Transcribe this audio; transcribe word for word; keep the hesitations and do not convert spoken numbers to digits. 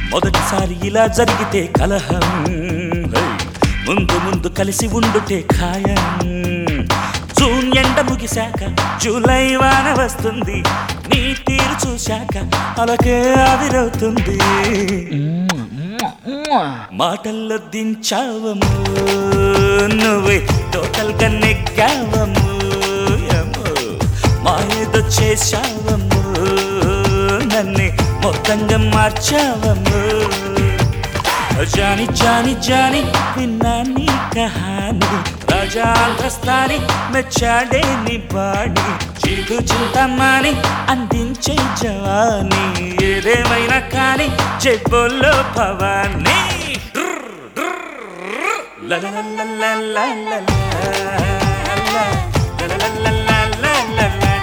మొదటిసారి ఇలా జరిగితే కలహం, ముందు ముందు కలిసి ఉండుటే ఖాయం. జూన్ ఎండ ముగిశాక జూలై వాన వస్తుంది, నీ తీరు చూశాక అలకే ఆవిరవుతుంది. మాటల్లో దించావము నువ్వే టోటల్ గా నెగ్గావము, మాయేదో చేశావము నన్నే మొత్తంగా మార్చావము. జాని జాని జాని విన్నా నీ కహాని, రాజా ఆంధ్రస్థాని మెచ్చాడే నీ బాడి. చీకు చింతమాని అందించే జవాని, ఏదేమైనా కానీ చెబ్బోల్లో Bhavani. La la la la la la la la la la la la la la la.